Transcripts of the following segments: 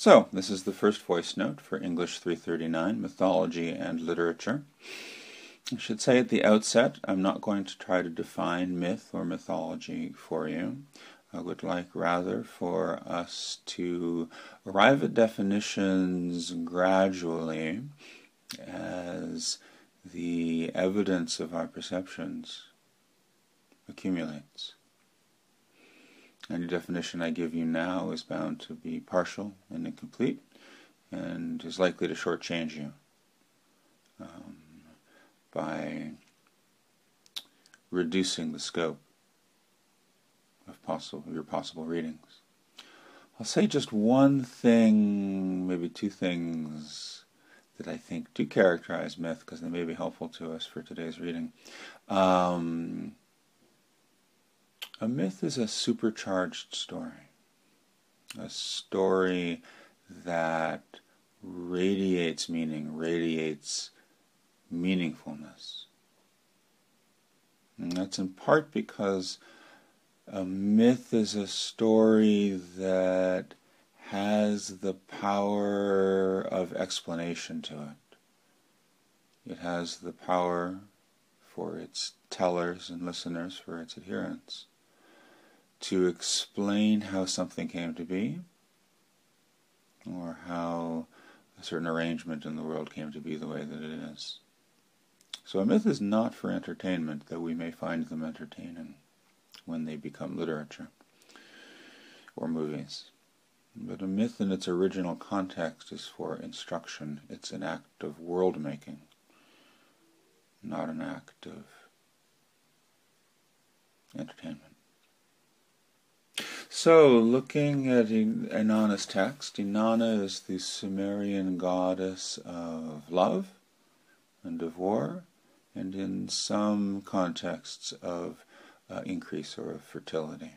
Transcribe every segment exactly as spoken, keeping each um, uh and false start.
So, this is the first voice note for English three thirty-nine, Mythology and Literature. I should say at the outset, I'm not going to try to define myth or mythology for you. I would like rather for us to arrive at definitions gradually as the evidence of our perceptions accumulates. Any definition I give you now is bound to be partial and incomplete, and is likely to shortchange you um, by reducing the scope of possible your possible readings. I'll say just one thing, maybe two things that I think do characterize myth, because they may be helpful to us for today's reading. Um, A myth is a supercharged story, a story that radiates meaning, radiates meaningfulness. And that's in part because a myth is a story that has the power of explanation to it. It has the power for its tellers and listeners, for its adherents, to explain how something came to be, or how a certain arrangement in the world came to be the way that it is. So a myth is not for entertainment, though we may find them entertaining when they become literature or movies. But a myth in its original context is for instruction. It's an act of world-making, not an act of entertainment. So, looking at Inanna's text, Inanna is the Sumerian goddess of love and of war, and in some contexts of uh, increase or of fertility.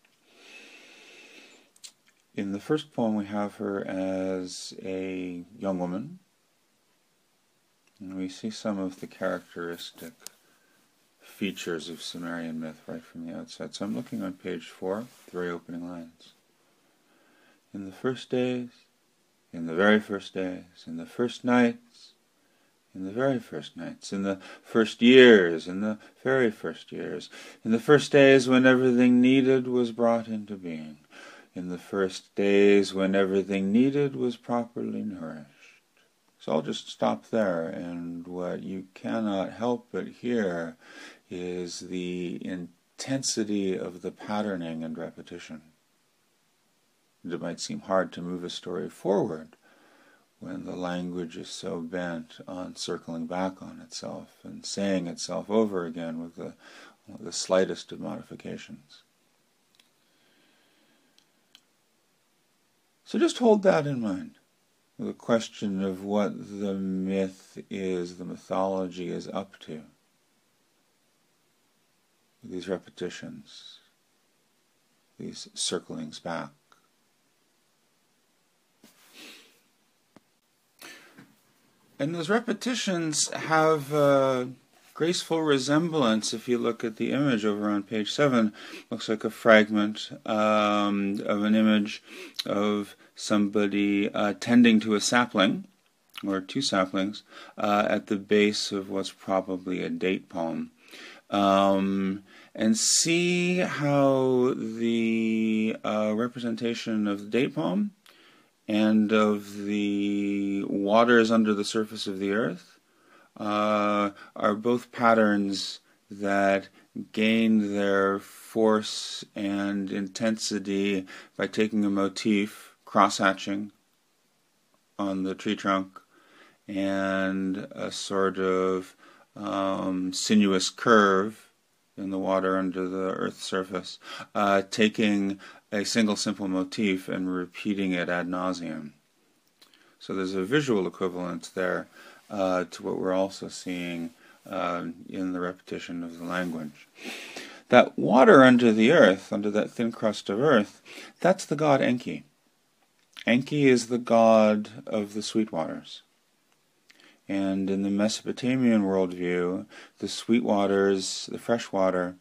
In the first poem we have her as a young woman, and we see some of the characteristic features of Sumerian myth right from the outset. So I'm looking on page four, the very opening lines. In the first days, in the very first days, in the first nights, in the very first nights, in the first years, in the very first years, in the first days when everything needed was brought into being, in the first days when everything needed was properly nourished. So I'll just stop there, and what you cannot help but hear is the intensity of the patterning and repetition. It might seem hard to move a story forward when the language is so bent on circling back on itself and saying itself over again with the, the slightest of modifications. So just hold that in mind. The question of what the myth is, the mythology is up to. These repetitions, these circlings back. And those repetitions have a graceful resemblance. If you look at the image over on page seven, looks like a fragment um, of an image of somebody uh, tending to a sapling, or two saplings, uh, at the base of what's probably a date palm. Um, and see how the uh, representation of the date palm and of the waters under the surface of the earth uh, are both patterns that gain their force and intensity by taking a motif, cross-hatching on the tree trunk, and a sort of um, sinuous curve in the water under the Earth's surface, uh, taking a single simple motif and repeating it ad nauseum. So there's a visual equivalence there uh, to what we're also seeing uh, in the repetition of the language. That water under the earth, under that thin crust of earth, that's the god Enki. Enki is the god of the sweet waters. And in the Mesopotamian worldview, the sweet waters, the fresh water,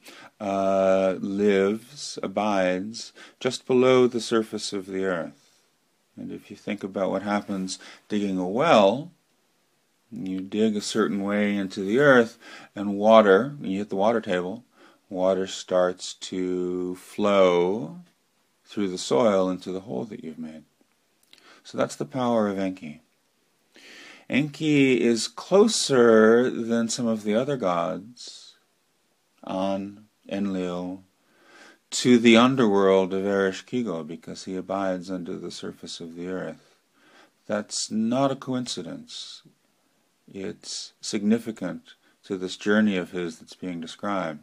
uh, lives, abides, just below the surface of the earth. And if you think about what happens digging a well, you dig a certain way into the earth, and water, when you hit the water table, water starts to flow through the soil into the hole that you've made. So that's the power of Enki. Enki is closer than some of the other gods, An, Enlil, to the underworld of Ereshkigal, because he abides under the surface of the earth. That's not a coincidence. It's significant to this journey of his that's being described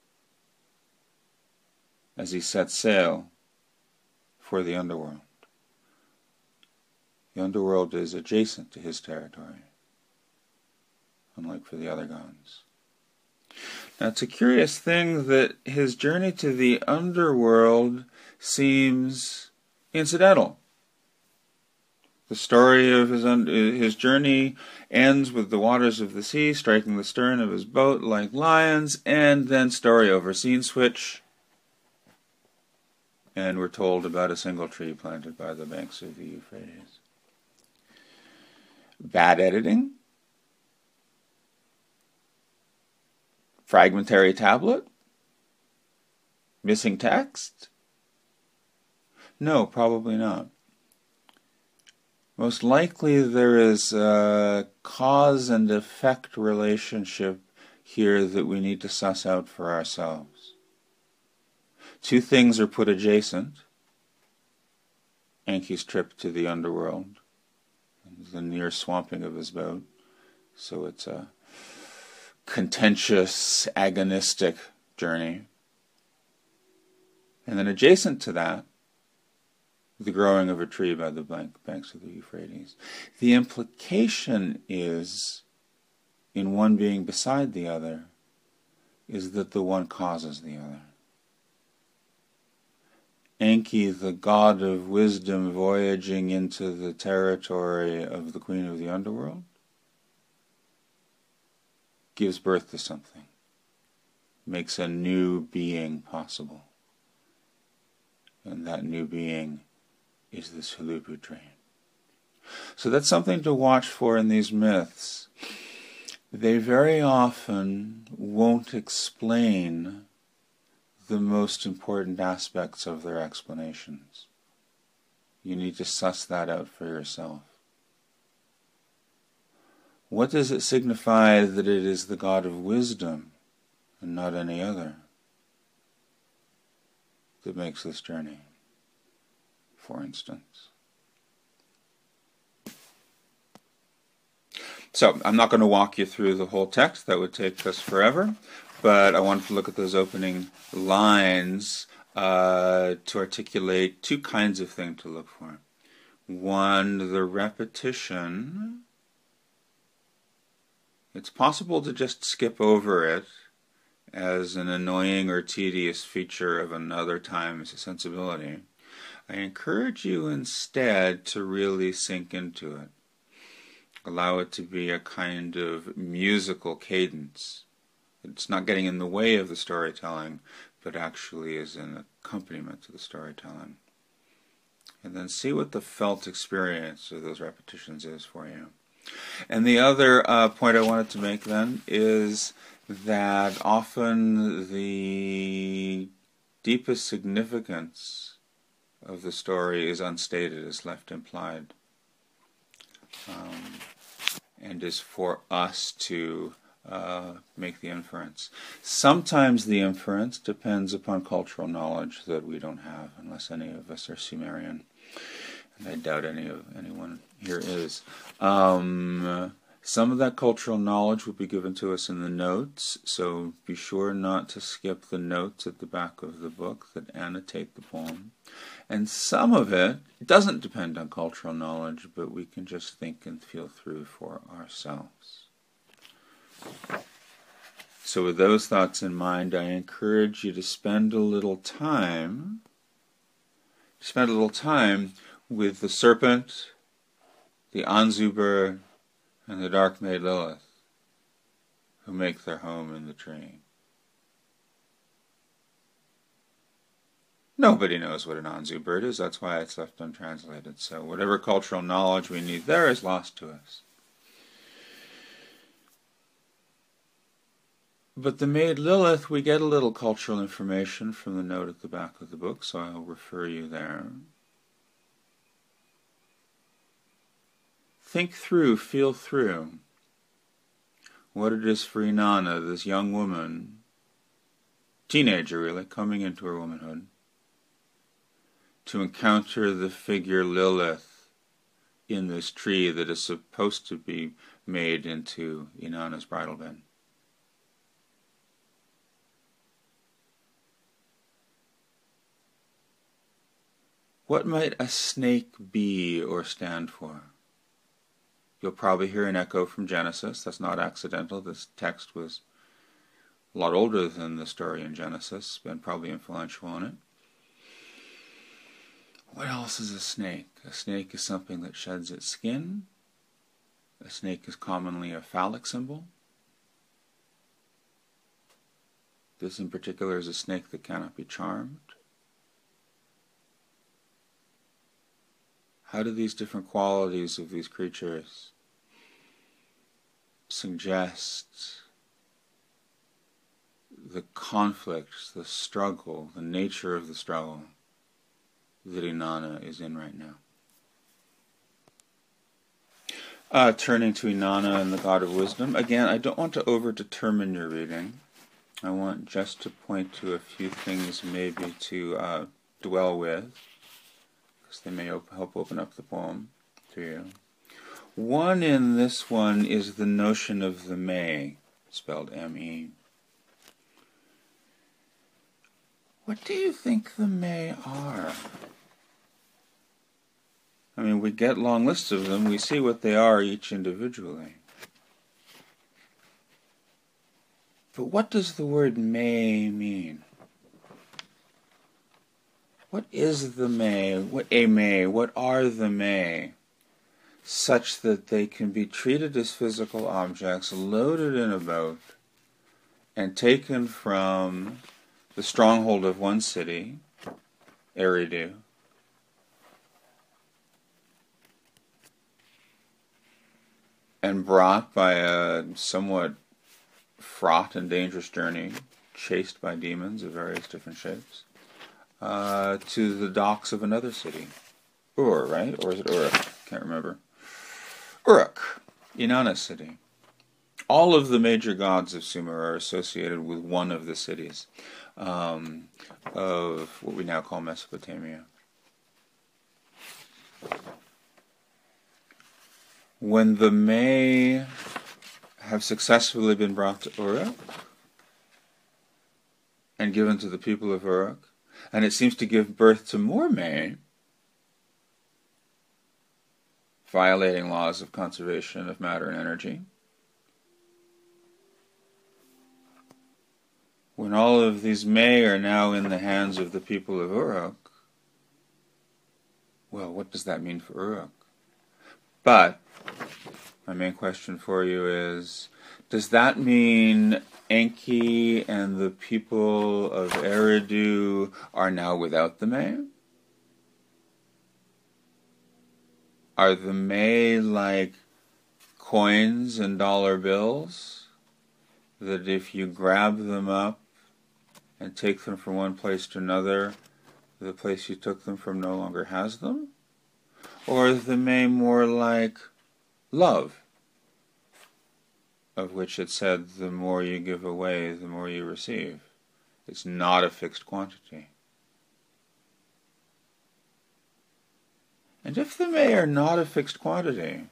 as he sets sail for the underworld. The underworld is adjacent to his territory, unlike for the other gods. Now, it's a curious thing that his journey to the underworld seems incidental. The story of his un- his journey ends with the waters of the sea striking the stern of his boat like lions, and then story over, scene switch, and we're told about a single tree planted by the banks of the Euphrates. Bad editing? Fragmentary tablet? Missing text? No, probably not. Most likely there is a cause and effect relationship here that we need to suss out for ourselves. Two things are put adjacent. Enki's trip to the underworld, the near swamping of his boat. So it's a contentious, agonistic journey. And then adjacent to that, the growing of a tree by the banks of the Euphrates. The implication is, in one being beside the other, is that the one causes the other. Enki, the god of wisdom, voyaging into the territory of the queen of the underworld, gives birth to something, makes a new being possible. And that new being is this Hulupu train. So that's something to watch for in these myths. They very often won't explain the most important aspects of their explanations. You need to suss that out for yourself. What does it signify that it is the God of wisdom and not any other that makes this journey, for instance? So, I'm not going to walk you through the whole text. That would take us forever. But I wanted to look at those opening lines uh, to articulate two kinds of things to look for. One, the repetition. It's possible to just skip over it as an annoying or tedious feature of another time's sensibility. I encourage you instead to really sink into it. Allow it to be a kind of musical cadence. It's not getting in the way of the storytelling, but actually is an accompaniment to the storytelling. And then see what the felt experience of those repetitions is for you. And the other uh, point I wanted to make then is that often the deepest significance of the story is unstated, is left implied, um, and is for us to uh, make the inference. Sometimes the inference depends upon cultural knowledge that we don't have, unless any of us are Sumerian. And I doubt any of anyone here is. Um, some of that cultural knowledge will be given to us in the notes, so be sure not to skip the notes at the back of the book that annotate the poem. And some of it doesn't depend on cultural knowledge, but we can just think and feel through for ourselves. So with those thoughts in mind, I encourage you to spend a little time, spend a little time with the serpent, the Anzu bird, and the dark maid Lilith, who make their home in the tree. Nobody knows what an Anzu bird is, that's why it's left untranslated. So whatever cultural knowledge we need there is lost to us. But the maid Lilith, we get a little cultural information from the note at the back of the book, so I'll refer you there. Think through, feel through what it is for Inanna, this young woman, teenager really, coming into her womanhood, to encounter the figure Lilith in this tree that is supposed to be made into Inanna's bridal bed. What might a snake be or stand for? You'll probably hear an echo from Genesis. That's not accidental. This text was a lot older than the story in Genesis, and probably influential on it. What else is a snake? A snake is something that sheds its skin. A snake is commonly a phallic symbol. This in particular is a snake that cannot be charmed. How do these different qualities of these creatures suggest the conflict, the struggle, the nature of the struggle that Inanna is in right now? Uh, turning to Inanna and the God of Wisdom. Again, I don't want to over-determine your reading. I want just to point to a few things maybe to uh, dwell with, because they may op- help open up the poem to you. One in this one is the notion of the May, spelled M E. What do you think the May are? I mean, we get long lists of them. We see what they are each individually. But what does the word May mean? What is the May? What a May? What are the May? Such that they can be treated as physical objects, loaded in a boat, and taken from the stronghold of one city, Eridu, and brought by a somewhat fraught and dangerous journey, chased by demons of various different shapes, uh, to the docks of another city. Ur, right? Or is it Uruk? Can't remember. Uruk, Inanna's city. All of the major gods of Sumer are associated with one of the cities um, of what we now call Mesopotamia. When the May have successfully been brought to Uruk and given to the people of Uruk, and it seems to give birth to more May, violating laws of conservation of matter and energy. When all of these May are now in the hands of the people of Uruk, well, what does that mean for Uruk? But my main question for you is, does that mean Enki and the people of Eridu are now without the May? Are the May like coins and dollar bills that if you grab them up and take them from one place to another, the place you took them from no longer has them? Or is the May more like love, of which it said the more you give away, the more you receive? It's not a fixed quantity. And if the May are not a fixed quantity,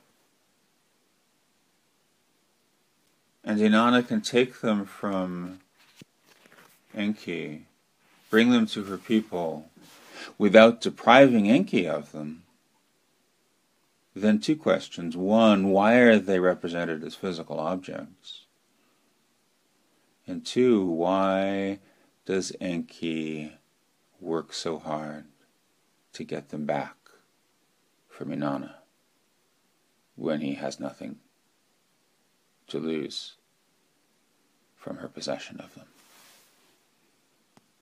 and Inanna can take them from Enki, bring them to her people, without depriving Enki of them, then two questions. One, why are they represented as physical objects? And two, why does Enki work so hard to get them back from Inanna when he has nothing to lose from her possession of them?